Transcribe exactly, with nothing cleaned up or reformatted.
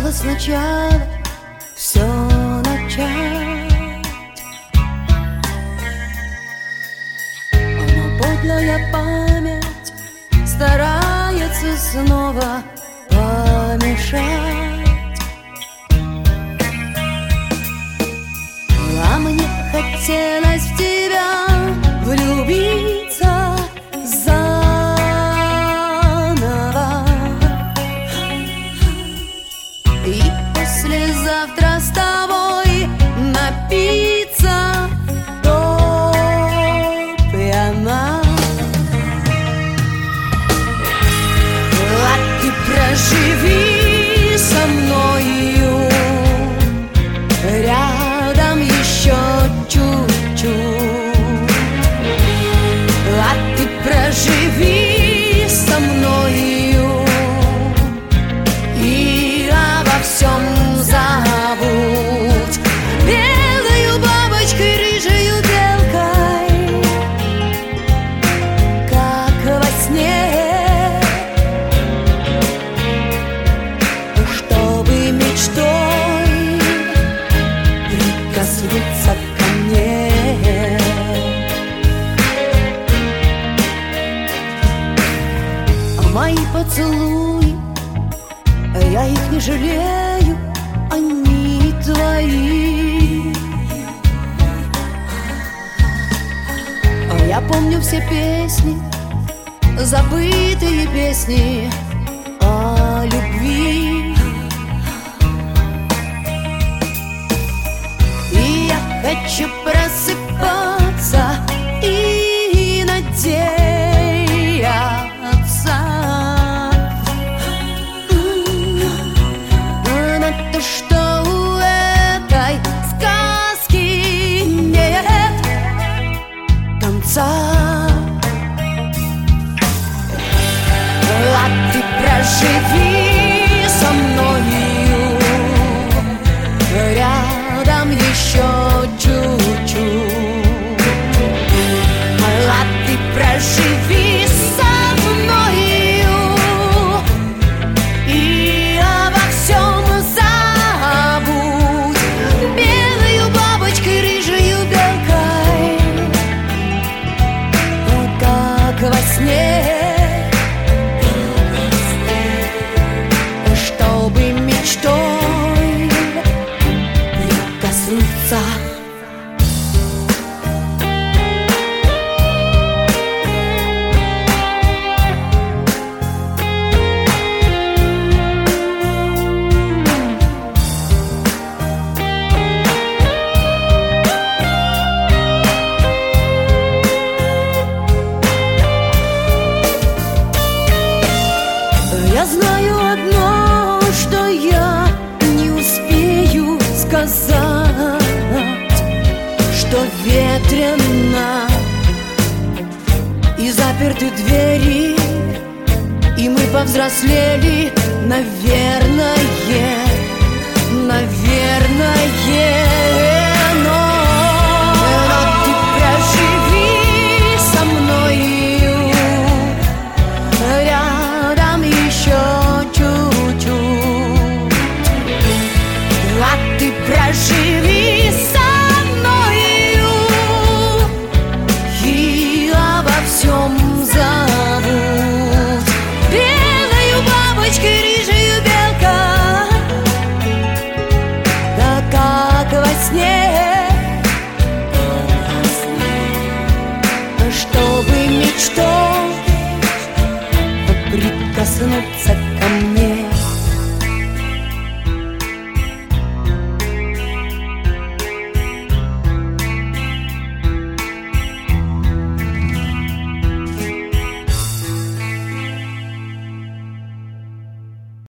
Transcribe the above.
Сначала, сначала все начать. Но подлая память старается снова помешать. А мне хотелось в тебя влюбиться заново, и послезавтра с тобой напиться до пьяна. А ты проживи со мною рядом еще чуть-чуть. А ты проживи со мною и обо всем забудь. Белою бабочкой, рыжею белкой, как во сне, чтобы мечтой прикоснуться ко мне. А мои поцелуи, я их не жалею, они твои. А я помню все песни, забытые песни о любви. И я хочу просыпаться и надеяться на то, что у этой сказки нет конца. А ты проживи со мною рядом еще чуть-чуть. А ты проживи со мною и обо всем забудь. Белою бабочкой, рыжею белкой, как во сне, чтобы мечтой прикоснуться. Я знаю одно, что я не успею сказать, что ветрено и заперты двери, и мы повзрослели, наверное, наверное. Но, но ты проживи со мною рядом еще чуть-чуть. А ты проживи